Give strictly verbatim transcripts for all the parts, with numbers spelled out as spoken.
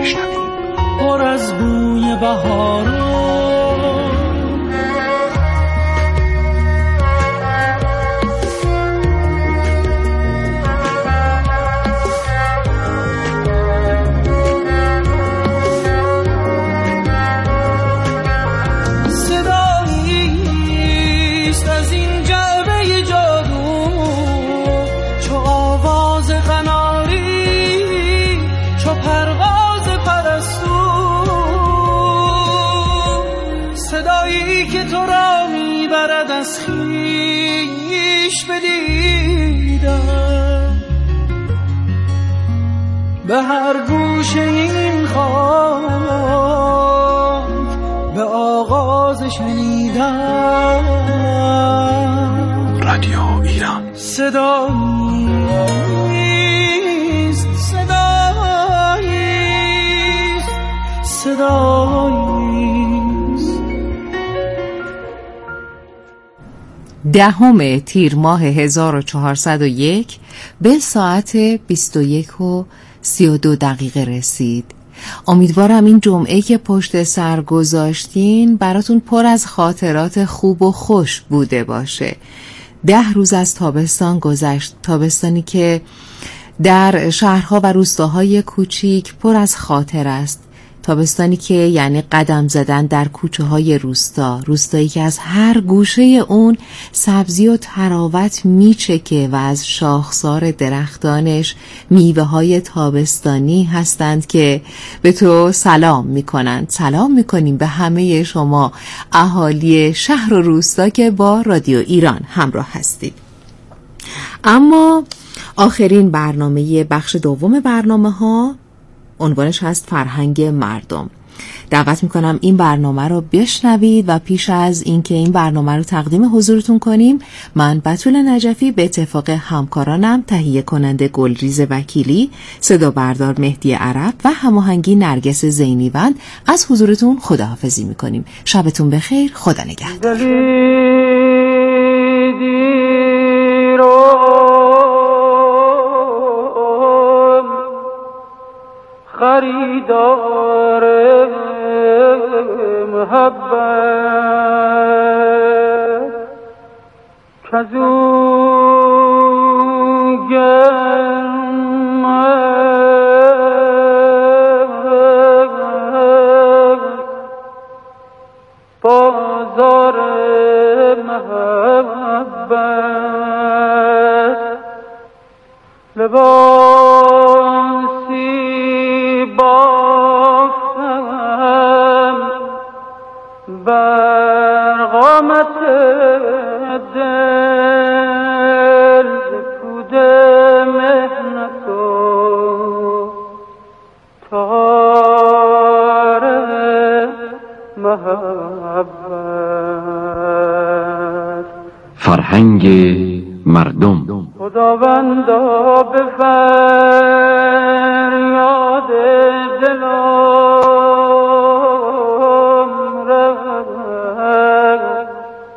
بشنویم. پر از بوی بهارو از خویش بدیدم، به هر گوشه این خاک به آغاز شنیدم. رادیو ایران صداییست، صداییست، صداییست. دهم تیر ماه هزار و چهارصد و یک به ساعت بیست و یک و سی و دو دقیقه رسید. امیدوارم این جمعه که پشت سر گذاشتین براتون پر از خاطرات خوب و خوش بوده باشه. ده روز از تابستان گذشت، تابستانی که در شهرها و روستاهای کوچیک پر از خاطر است. تابستانی که یعنی قدم زدن در کوچه های روستا، روستایی که از هر گوشه اون سبزی و تراوت میچکه و از شاخسار درختانش میوه های تابستانی هستند که به تو سلام میکنند. سلام میکنیم به همه شما اهالی شهر و روستا که با رادیو ایران همراه هستید. اما آخرین برنامه بخش دوم برنامه ها عنوانش هست فرهنگ مردم. دعوت میکنم این برنامه رو بشنوید و پیش از اینکه این برنامه رو تقدیم حضورتون کنیم، من بتول نجفی به اتفاق همکارانم تهیه کننده گلریز وکیلی، صدا بردار مهدی عرب و هماهنگی نرگس زینیوند از حضورتون خداحافظی میکنیم. شبتون بخیر، خدا نگهدار. خریدار محبت کزو گرم بازار محبت لباسی بافتم بر قامت دل پود مهنت و تار محبت. فرهنگ مردم. خداوندا به فریاد دلم رفت،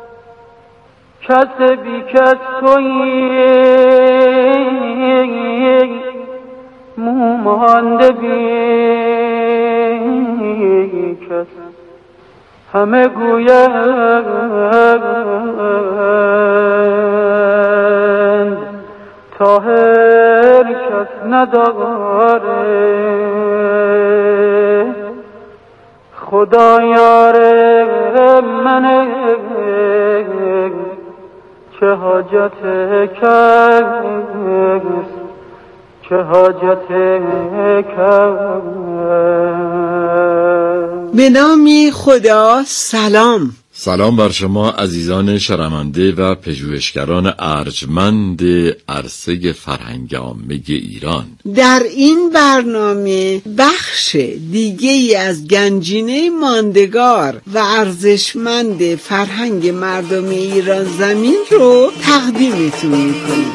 کس بی کس تویی مومانده بی کس، همه گویند طاهر کس نداره، خدا یار منه چه حاجت کس، چه حاجت کس. به نام خدا. سلام. سلام بر شما عزیزان شرمنده و پژوهشگران ارجمند عرصه فرهنگ عامه ایران. در این برنامه بخش دیگه ای از گنجینه ماندگار و ارزشمند فرهنگ مردم ایران زمین رو تقدیمتون میکنیم.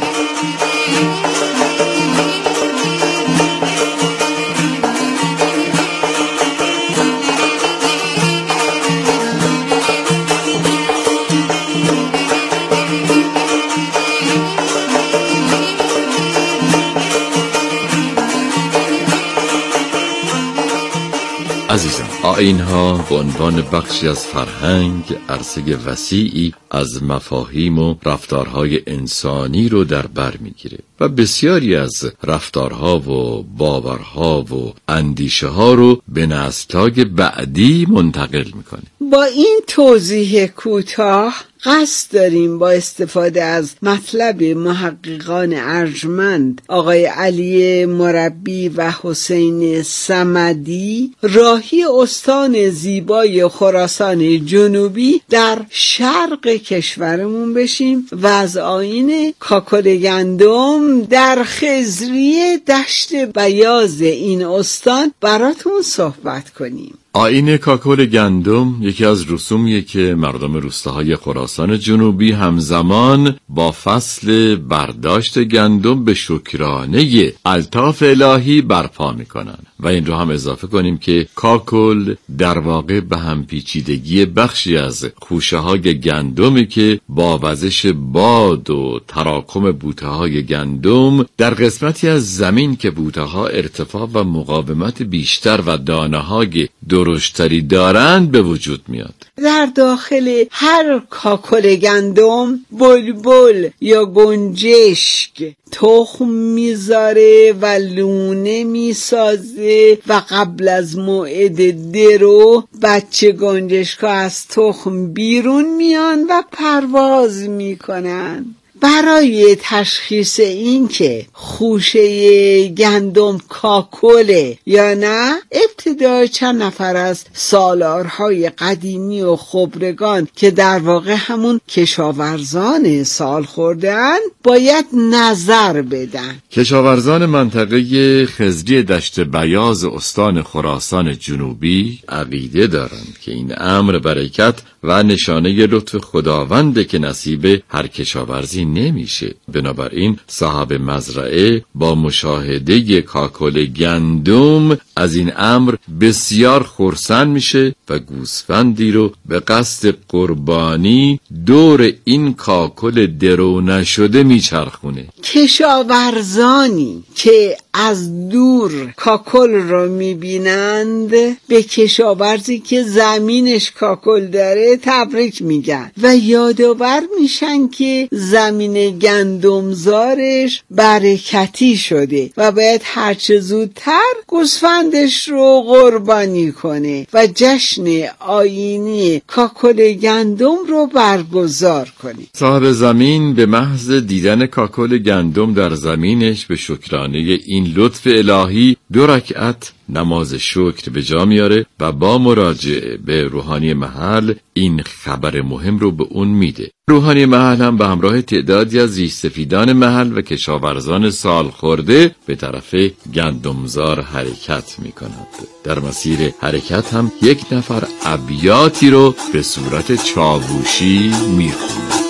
عزیزان، آیین‌ها به عنوان بخشی از فرهنگ عرصه وسیعی از مفاهیم و رفتارهای انسانی رو در بر میگیره و بسیاری از رفتارها و باورها و اندیشه ها رو به نسل‌های بعدی منتقل میکنه. با این توضیح کوتاه قصد داریم با استفاده از مطلب محققان ارجمند آقای علی مربی و حسین صمدی راهی استان زیبای خراسان جنوبی در شرق کشورمون بشیم و از آیین کاکل گندم در خضری دشت بیاض این استان براتون صحبت کنیم. آیین کاکل گندم یکی از رسومیه که مردم روستاهای خراسان جنوبی همزمان با فصل برداشت گندم به شکرانه الطاف الهی برپا میکنن و این رو هم اضافه کنیم که کاکل در واقع به هم پیچیدگی بخشی از خوشه های گندمی که با وزش باد و تراکم بوته های گندم در قسمتی از زمین که بوته ها ارتفاع و مقاومت بیشتر و دانه های درشتری دارند به وجود میاد. در داخل هر کاکل گندم بلبل یا گنجشک تخم میذاره و لونه میسازه و قبل از موعد درو بچه گنجشکا از تخم بیرون میان و پرواز میکنن. برای تشخیص این که خوشه گندم کاکله یا نه، ابتدا چند نفر از سالارهای قدیمی و خبرگان که در واقع همون کشاورزان سال خورده‌اند باید نظر بدن. کشاورزان منطقه خضری دشت بیاض استان خراسان جنوبی عقیده دارند که این امر برکت و نشانه لطف خداونده که نصیب هر کشاورزی نمیشه. بنابراین صاحب مزرعه با مشاهده کاکل گندم از این امر بسیار خرسند میشه و گوسفندی رو به قصد قربانی دور این کاکل درو نشده میچرخونه. کشاورزانی که از دور کاکل رو میبینند به کشاورزی که زمینش کاکل داره تبریک میگن و یادآور میشن که زمین گندمزارش برکتی شده و باید هرچه زودتر گوسفندش رو قربانی کنه و جشن آیینی کاکل گندم رو برگزار کنه. صاحب زمین به محض دیدن کاکل گندم در زمینش به شکرانه این لطف الهی دو رکعت نماز شکر به جا میاره و با مراجعه به روحانی محل این خبر مهم رو به اون میده. روحانی محل هم به همراه تعدادی از ریشسفیدان محل و کشاورزان سال خورده به طرف گندمزار حرکت میکند. در مسیر حرکت هم یک نفر ابیاتی رو به صورت چاووشی میخونه.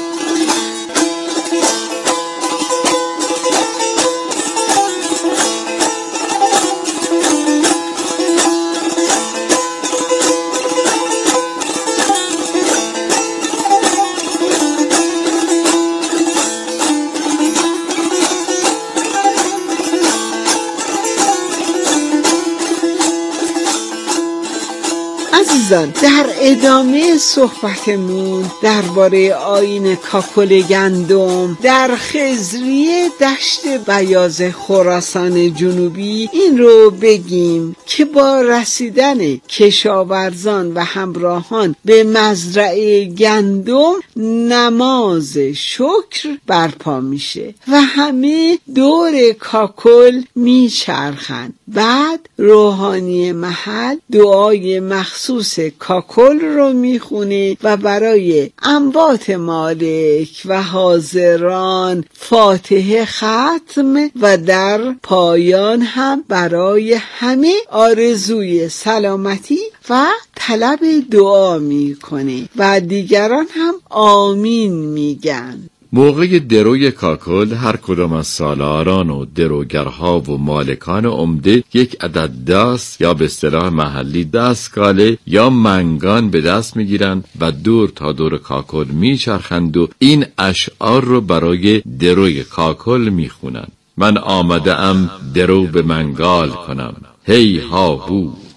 در ادامه صحبتمون درباره آیین کاکل گندم در خضری دشت بیاض خراسان جنوبی این رو بگیم که با رسیدن کشاورزان و همراهان به مزرعه گندم نماز شکر برپا میشه و همه دور کاکل میچرخن. بعد روحانی محل دعای مخصوص کاکل رو میخونه و برای اموات مالک و حاضران فاتحه ختم و در پایان هم برای همه آرزوی سلامتی و طلب دعا میکنه و دیگران هم آمین میگن. موقع دروی کاکل هر کدام از سالاران و دروگرها و مالکان عمده یک عدد دست یا به اصطلاح محلی دستگاله یا منگان به دست میگیرند و دور تا دور کاکل میچرخند و این اشعار رو برای دروی کاکل میخونند. من آمده ام درو به منگال کنم، هی ها هو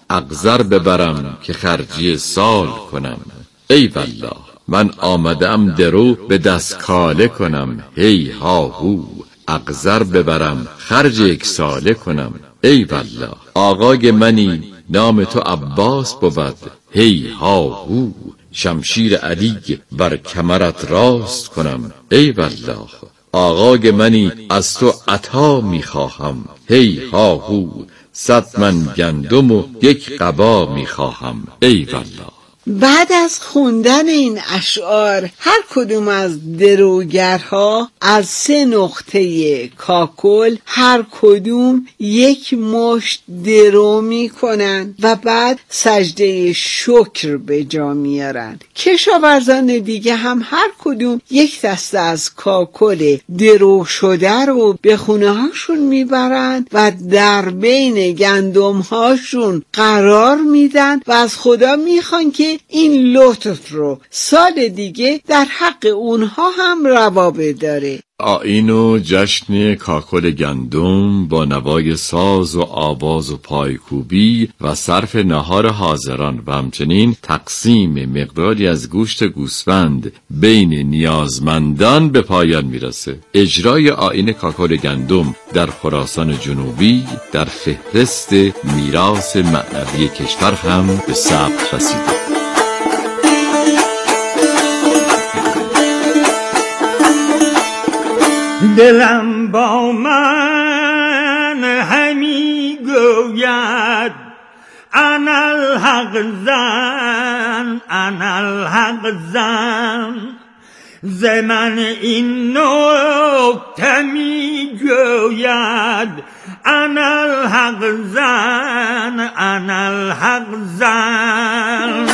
اغذر ببرم که خرجی سال کنم. ای والله من آمدم درو به دستکاله کنم. هی ها هو اغذر ببرم خرج یک ساله کنم. ای والله آقای منی نام تو عباس بود. هی ها هو شمشیر علی بر کمرت راست کنم. ای والله آقای منی از تو عطا میخواهم. هی ها هو صد من گندم و یک قبا میخواهم. ای والله. بعد از خوندن این اشعار هر کدوم از دروگرها از سه نقطه کاکل هر کدوم یک مشت درو میکنن و بعد سجده شکر به جا میارن. کشاورزان دیگه هم هر کدوم یک دسته از کاکل درو شده رو به خونه هاشون میبرن و در بین گندم هاشون قرار میدن و از خدا میخوان که این لطف رو سال دیگه در حق اونها هم روا بداره. آیین و جشن کاکل گندم با نوای ساز و آواز و پایکوبی و صرف نهار حاضران و همچنین تقسیم مقداری از گوشت گوسفند بین نیازمندان به پایان میرسه. اجرای آیین کاکل گندم در خراسان جنوبی در فهرست میراث معنوی کشور هم به ثبت رسیده. دلم با من همی گوید انا الحق زن انا الحق زن ز من این نکته می گوید انا الحق زن انا الحق زن.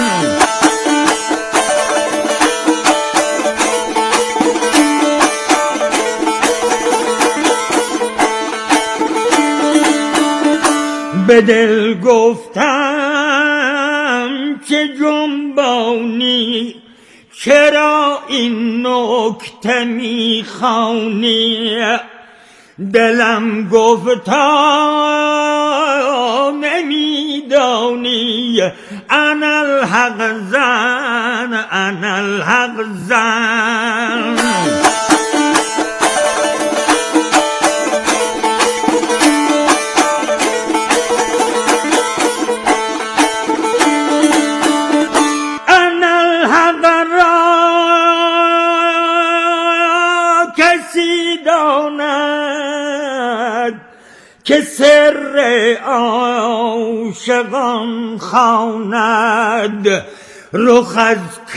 به دل گفتم که جنبانی چرا این نکته میخوانی. دلم گفتا نمیدانی انا الحق زن انا الحق زن. که سر عاشقان خواند رخ از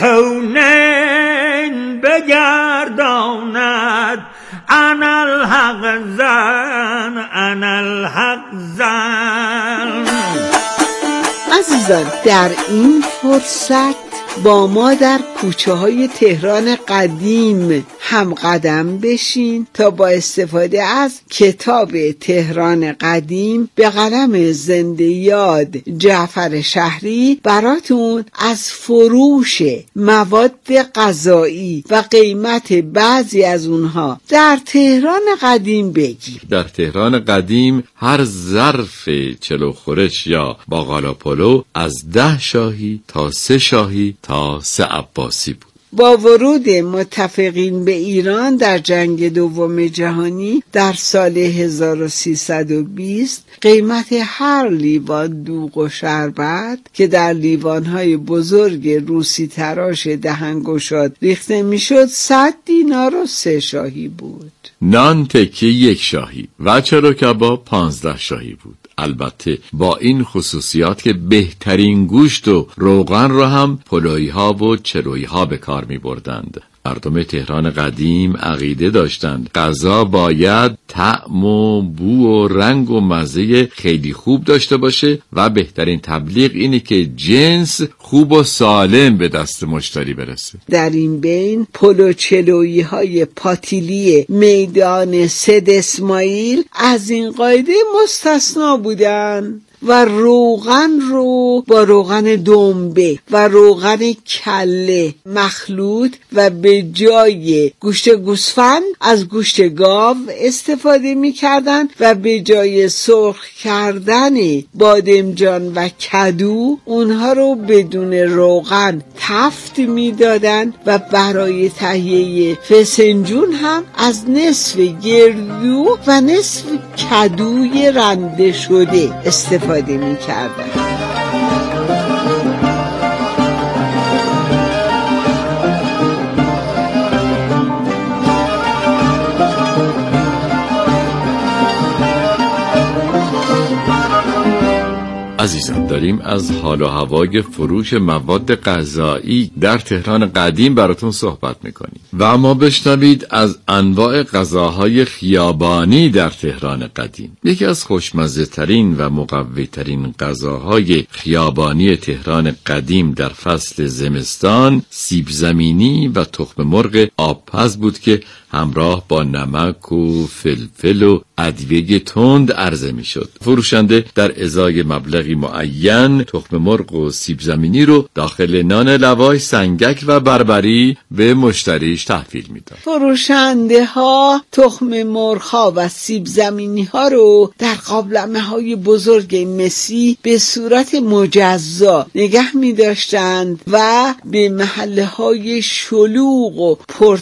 کونین بگرداند انا الحق زن انا الحق زن. عزیزان در این فرصت با ما در کوچه های تهران قدیم هم قدم بشین تا با استفاده از کتاب تهران قدیم به قلم زنده یاد جعفر شهری براتون از فروش مواد غذایی و قیمت بعضی از اونها در تهران قدیم بگیم. در تهران قدیم هر ظرف چلو خورش یا باقالا پلو از ده شاهی تا سه شاهی تا سه عباسی بود. با ورود متفقین به ایران در جنگ دوم جهانی در سال هزار و سیصد و بیست قیمت هر لیوان دوغ و شربت که در لیوانهای بزرگ روسی تراش دهنگشاد ریخته میشد صد دینار و سه شاهی بود. نان تکه یک شاهی و چلو کباب پانزده شاهی بود. البته با این خصوصیات که بهترین گوشت و روغن را هم پلویی ها و چلویی ها به کار می بردند. مردم تهران قدیم عقیده داشتند غذا باید طعم و بو و رنگ و مزه خیلی خوب داشته باشه و بهترین تبلیغ اینه که جنس خوب و سالم به دست مشتری برسه. در این بین پلو چلویی های پاتیلی میدان سید اسماعیل از این قاعده مستثنا بودند. و روغن رو با روغن دنبه و روغن کله مخلوط و به جای گوشت گوسفند از گوشت گاو استفاده می کردن و به جای سرخ کردن بادمجان و کدو اونها رو بدون روغن تفت می دادن و برای تهیه فسنجون هم از نصف گردو و نصف کدوی رنده شده استفاده می کردن. عزیزان، داریم از حال و هوای فروش مواد غذایی در تهران قدیم براتون صحبت میکنیم و اما بشنوید از انواع غذاهای خیابانی در تهران قدیم. یکی از خوشمزه ترین و مقوی ترین غذاهای خیابانی تهران قدیم در فصل زمستان سیب زمینی و تخم مرغ آبپز بود که همراه با نمک و فلفل و ادویه تند عرضه می شد. فروشنده در ازای مبلغی معین تخم مرغ و سیب زمینی رو داخل نان لوای سنگک و بربری به مشتریش تحویل می داد. فروشنده ها تخم مرغ ها و سیب زمینی ها رو در قابلمه های بزرگ مسی به صورت مجزا نگه می داشتند و به محله های شلوغ و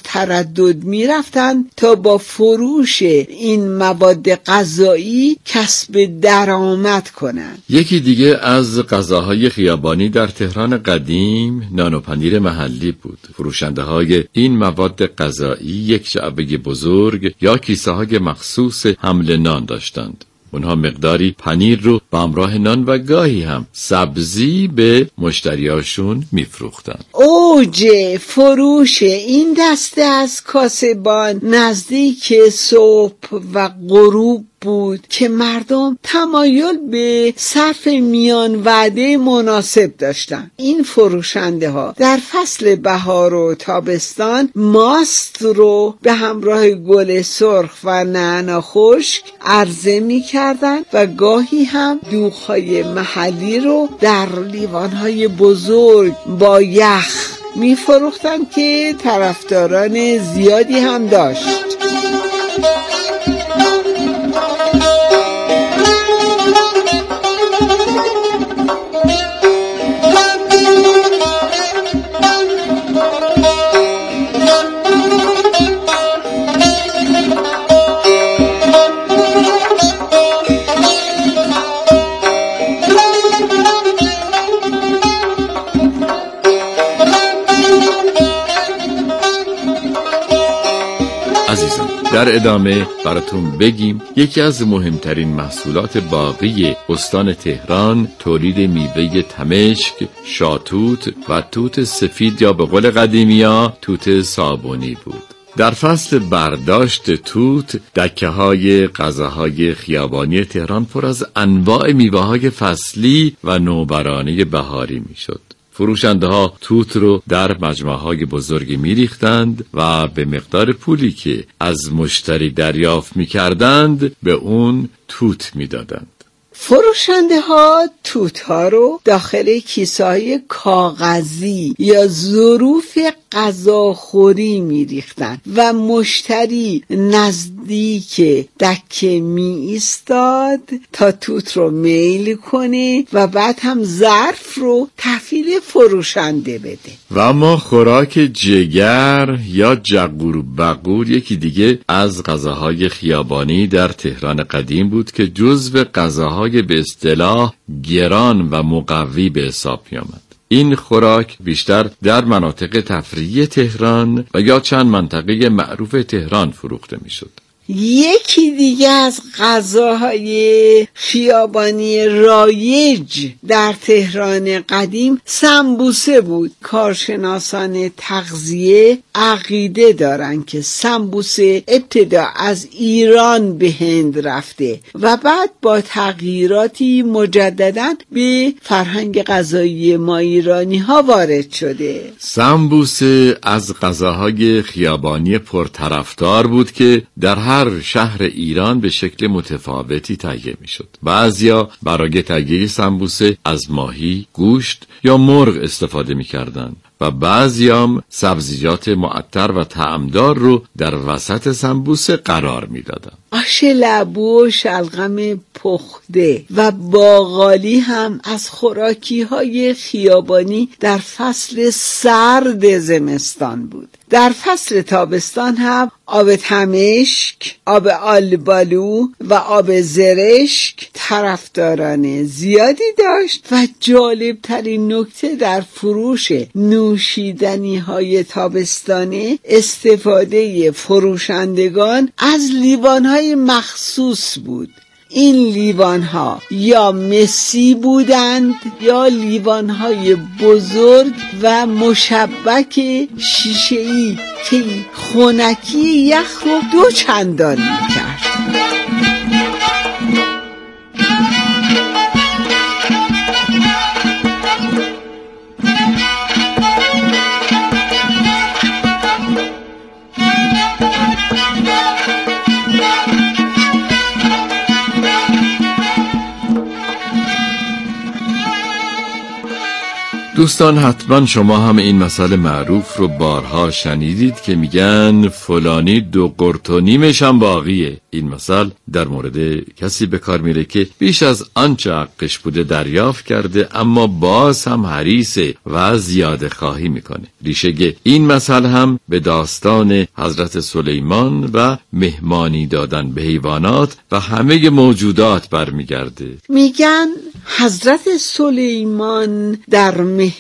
پرتردد می رفتند تا با فروش این مواد غذایی کسب درآمد کنند. یکی دیگه از غذاهای خیابانی در تهران قدیم نان و پنیر محلی بود. فروشنده های این مواد غذایی یک جعبه بزرگ یا کیسه های مخصوص حمل نان داشتند. اونها مقداری پنیر رو با همراه نان و گاهی هم سبزی به مشتریاشون میفروختن. اوج فروش این دسته از کاسبان نزدیک صبح و غروب بود که مردم تمایل به صرف میان وعده مناسب داشتند. این فروشنده ها در فصل بهار و تابستان ماست رو به همراه گل سرخ و نعنا خشک عرضه می کردن و گاهی هم دوغ‌های محلی رو در لیوان‌های بزرگ با یخ می فروختن که طرفداران زیادی هم داشت. در ادامه براتون بگیم یکی از مهمترین محصولات باقی استان تهران تولید میوه تمشک، شاتوت و توت سفید یا به قول قدیمی‌ها توت صابونی بود. در فصل برداشت توت دکه های غذاهای خیابانی تهران پر از انواع میوه های فصلی و نوبرانه بهاری می شد. فروشنده ها توت رو در مجمع های بزرگی می ریختند و به مقدار پولی که از مشتری دریافت می کردند به اون توت می دادند. فروشنده ها توت ها رو داخل کیسه های کاغذی یا ظروف غذاخوری می ریختن و مشتری نزدیک دکه می ایستاد تا توت رو میل کنه و بعد هم ظرف رو تحویل فروشنده بده. و اما خوراک جگر یا جغور بغور یکی دیگه از غذاهای خیابانی در تهران قدیم بود که جزو غذاهای به اصطلاح گران و مقوی به حساب می آمد. این خوراک بیشتر در مناطق تفریحی تهران و یا چند منطقه معروف تهران فروخته می شد. یکی دیگه از غذاهای خیابانی رایج در تهران قدیم سمبوسه بود. کارشناسان تغذیه عقیده دارن که سمبوسه ابتدا از ایران به هند رفته و بعد با تغییراتی مجدداً به فرهنگ غذایی ما ایرانی ها وارد شده. سمبوسه از غذاهای خیابانی پرطرفدار بود که در هر هر شهر ایران به شکل متفاوتی تهیه میشد. بعضیا برای تهیه سمبوسه از ماهی، گوشت یا مرغ استفاده میکردند و بعضیام سبزیجات معطر و طعمدار رو در وسط سمبوسه قرار میدادن. آش لبو و شلغم پخته و باقالی هم از خوراکی های خیابانی در فصل سرد زمستان بود. در فصل تابستان هم آب تمشک، آب آلبالو و آب زرشک طرفداران زیادی داشت و جالب ترین نکته در فروش نوشیدنی های تابستانه استفاده فروشندگان از لیوان های مخصوص بود. این لیوان ها یا مسی بودند یا لیوان های بزرگ و مشبک شیشه‌ای که خنکی یخ رو دو چندان می‌کرد. دوستان، حتما شما هم این مسئله معروف رو بارها شنیدید که میگن فلانی دو قرت و نیمش هم باقیه. این مثل در مورد کسی به کار میره که بیش از آنچه حقش بوده دریافت کرده اما باز هم حریصه و زیاده خواهی میکنه. ریشه این مثل هم به داستان حضرت سلیمان و مهمانی دادن به حیوانات و همه موجودات برمیگرده. میگن حضرت سلیمان در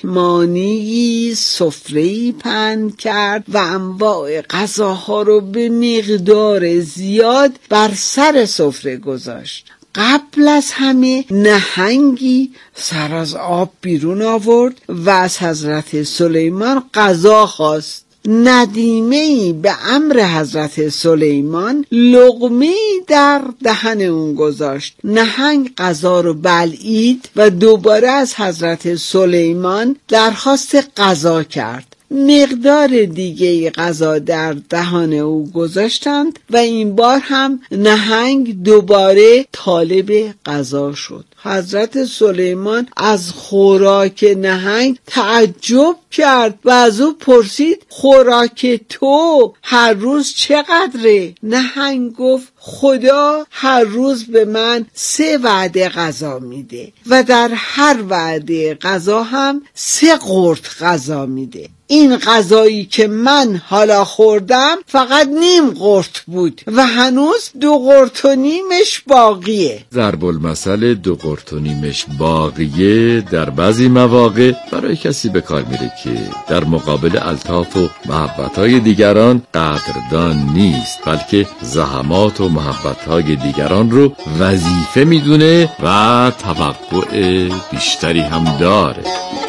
مهمانی سفره‌ای پهن کرد و انواع غذاها رو به مقدار زیاد بر سر سفره گذاشت. قبل از همه نهنگی سر از آب بیرون آورد و از حضرت سلیمان غذا خواست. ندیمه‌ای به امر حضرت سلیمان لقمه‌ای در دهن اون گذاشت. نهنگ غذا رو بلعید و دوباره از حضرت سلیمان درخواست غذا کرد. مقدار دیگه غذا در دهان او گذاشتند و این بار هم نهنگ دوباره طالب غذا شد. حضرت سلیمان از خوراک نهنگ تعجب کرد و از او پرسید خوراک تو هر روز چقدره؟ نهنگ گفت خدا هر روز به من سه وعده غذا میده و در هر وعده غذا هم سه قرت غذا میده. این غذایی که من حالا خوردم فقط نیم قرت بود و هنوز دو قرت و نیمش باقیه. ضرب المثل دو قرت و نیمش باقیه در بعضی مواقع برای کسی به کار میره که در مقابل الطاف و محبت‌های دیگران قدردان نیست، بلکه زحمات و محبت‌های دیگران رو وظیفه میدونه و توقع بیشتری هم داره.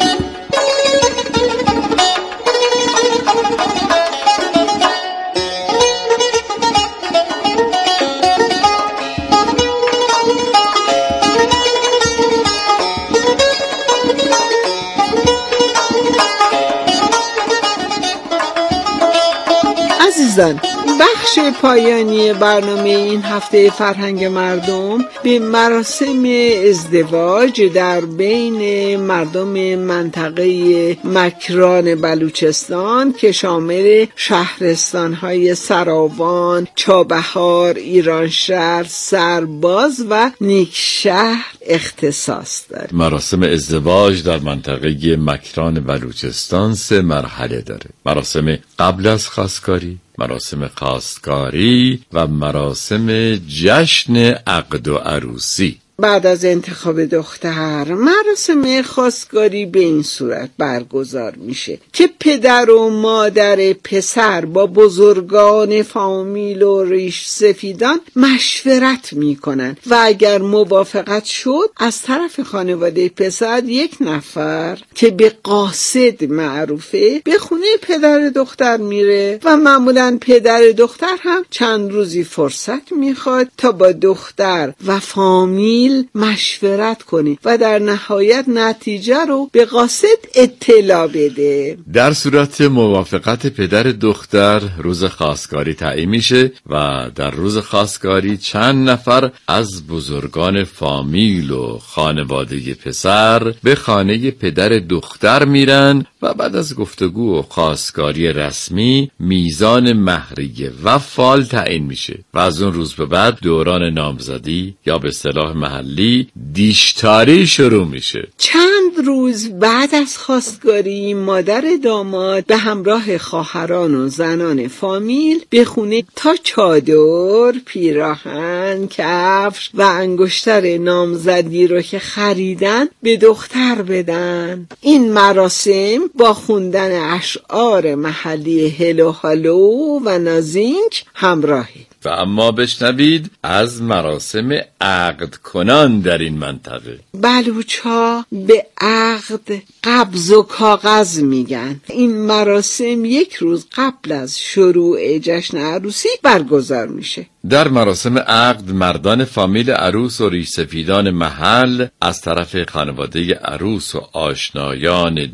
عزیزان، بخش پایانی برنامه این هفته فرهنگ مردم به مراسم ازدواج در بین مردم منطقه مکران بلوچستان که شامل شهرستان‌های سراوان، چابهار، ایرانشهر، سرباز و نیکشهر اختصاص داره. مراسم ازدواج در منطقه مکران بلوچستان سه مرحله داره: مراسم قبل از خواستگاری، مراسم خواستگاری و مراسم جشن عقد و عروسی. بعد از انتخاب دختر مراسم خواستگاری به این صورت برگزار میشه که پدر و مادر پسر با بزرگان فامیل و ریش سفیدان مشورت میکنن و اگر موافقت شد از طرف خانواده پسر یک نفر که به قاصد معروفه به خونه پدر دختر میره و معمولا پدر دختر هم چند روزی فرصت میخواد تا با دختر و فامیل فامیل مشورت کنه و در نهایت نتیجه رو به قاصد اطلاع بده. در صورت موافقت پدر دختر روز خواستگاری تعیین میشه و در روز خواستگاری چند نفر از بزرگان فامیل و خانواده پسر به خانه پدر دختر میرن و بعد از گفتگو و خواستگاری رسمی میزان مهریه و فال تعیین میشه و از اون روز به بعد دوران نامزدی یا به اصطلاح محلی دیشتاری شروع میشه. چند روز بعد از خواستگاری مادر داماد به همراه خواهران و زنان فامیل به خونه تا چادر، پیراهن، کفش و انگشتر نامزدی رو که خریدن به دختر بدن. این مراسم با خوندن اشعار محلی هلو هالو و نازینک همراهه. و اما بشنوید از مراسم عقد کنان در این منطقه. بلوچ‌ها به عقد قبض و کاغذ میگن. این مراسم یک روز قبل از شروع جشن عروسی برگزار میشه. در مراسم عقد مردان فامیل عروس و ریشسفیدان محل از طرف خانواده عروس و آشنایان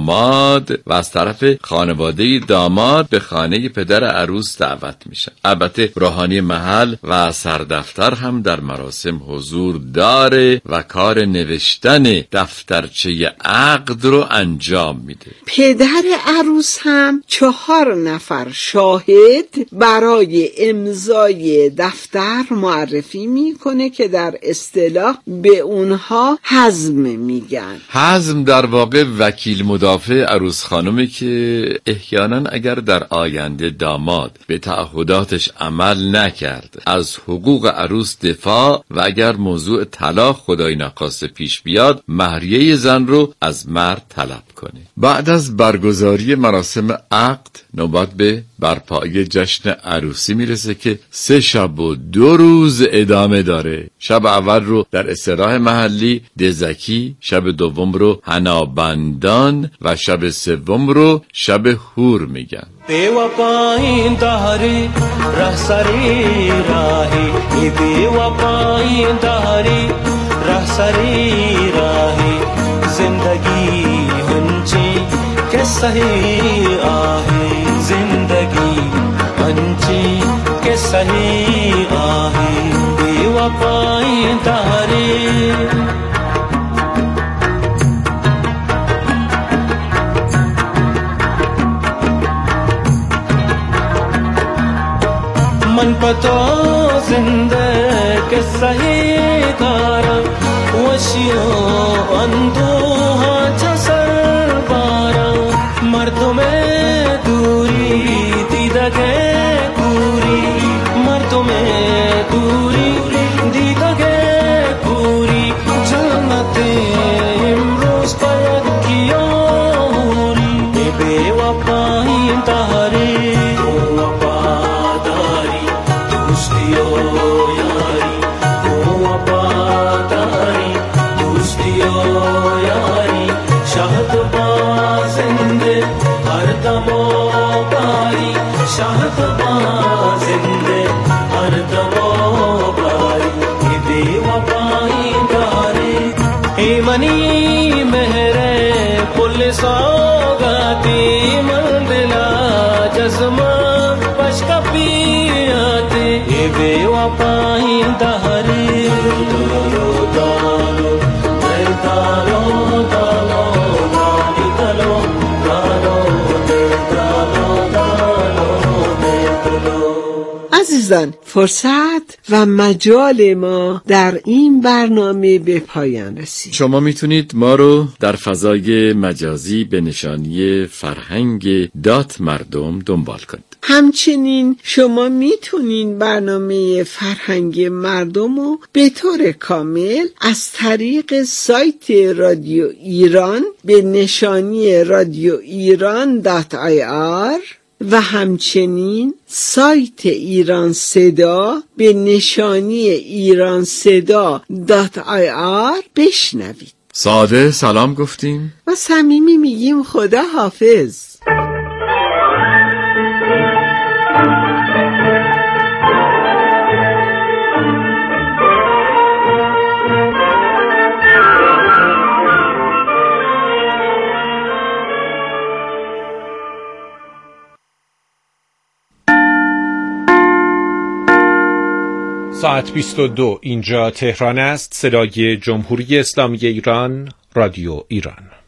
داماد و از طرف خانواده داماد به خانه پدر عروس دعوت میشن. البته روحانی محل و سردفتر هم در مراسم حضور داره و کار نوشتن دفترچه عقد رو انجام میده. پدر عروس هم چهار نفر شاهد برای امضای دفتر معرفی میکنه که در اصطلاح به اونها حزم میگن. حزم در واقع وکیل مدافع عروس خانمی که احیانا اگر در آینده داماد به تعهداتش عمل نکرد از حقوق عروس دفاع و اگر موضوع طلاق خدای نخواسته پیش بیاد مهریه زن رو از مرد طلب کنه. بعد از برگزاری مراسم عقد نوبت به برپایی جشن عروسی میرسه که سه شب و دو روز ادامه داره. شب اول رو در اصطلاح محلی دزکی، شب دوم رو حنابندان و شب سوم رو شب هور میگن. बेवफाई दहरी रहसरी राही बेवफाई दहरी रहसरी राही जिंदगी हंची के सही आहे जिंदगी हंची के सही आहे बेवफाई दहरी मन पतो जिंदे के सही तारा वशियो अंदोहा छसर बारा मर्दों में दूरी दीदगे पूरी मर्दों में दूरी दीदगे पूरी जन्नते इमरोज पयद किया हुरी बेवफाई तारी मनी मेहरे पुलिस गाती मंदिला जज्मा पशका पियाते ये बेवफाई दहरी दालो दालो दालो दालो दाली दालो दालो दालो दालो عزیزان فرصت و مجال ما در این برنامه به پایان رسید. شما میتونید ما رو در فضای مجازی به نشانی فرهنگ دات مردم دنبال کنید. همچنین شما میتونین برنامه فرهنگ مردم رو به طور کامل از طریق سایت رادیو ایران به نشانی رادیو ایران دات آی آر و همچنین سایت ایران صدا به نشانی ایران صدا دات آی آر بشنوید. ساده سلام گفتیم و صمیمی میگیم خدا حافظ. ساعت بیست و دو اینجا تهران است. صدای جمهوری اسلامی ایران، رادیو ایران.